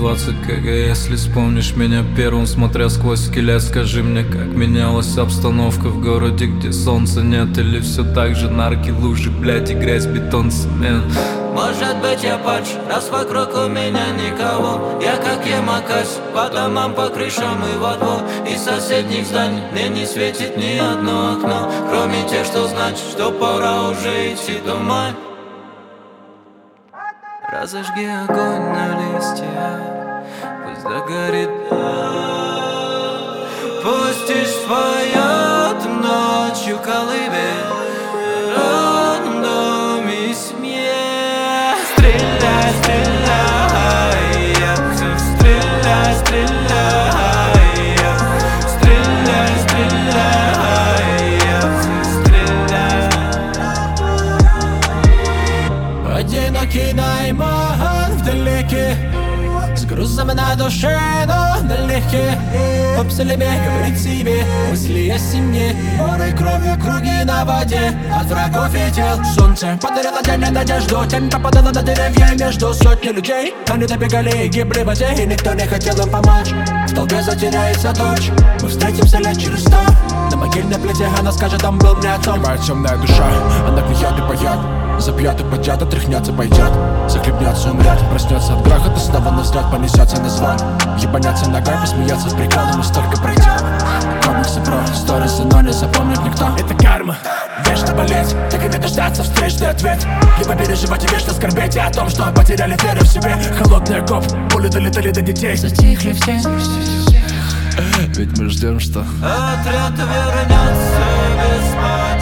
20 кг. Если вспомнишь меня первым, смотря сквозь скелет, скажи мне, как менялась обстановка в городе, где солнца нет, или все так же нарки, лужи, блять, и грязь, бетон, цемент. Может быть я падж, раз вокруг у меня никого. Я как Ямакась, по домам, по крышам и во двор. Из соседних зданий мне не светит ни одно окно, кроме тех, что значит, что пора уже идти домой. Разожги огонь на листьях, пусть догорит. Пусть тишь споет ночью колыбель, рандом и смех. Стреляй, стреляй, стреляй, стреляй, стреляй, стреляй, стреляй. Одинокий найман вдалеке, с грузом на душе, но налегке. Обсалебе говорит себе мысли о семье, морой кровью круги на воде, от врагов и тел. Солнце подарило день и надежду, тень попадала на деревья между сотни людей. Они добегали и гибли в воде, и никто не хотел им помочь. В толпе затеряется дочь, мы встретимся лет через 100. На могильной плите она скажет, он был мне отцом. Моя темная душа, она гниет и поет, запьет и падет, отряхнется, пойдет, захлебнется, умрет, проснется от грохота, снова на взлет, понесется на звон. Ебанется ногой, посмеяться с приколом, и столько пройдет. Комиксы про сторисы, но не запомнит никто. Это карма, вечно болеть, так и не дождаться встречный ответ. Либо переживать и вечно скорбеть о том, что потеряли веру в себе. Холодный окоп, пули долетали до детей, затихли все. Ведь мы ждем, что отряд вернется без боя.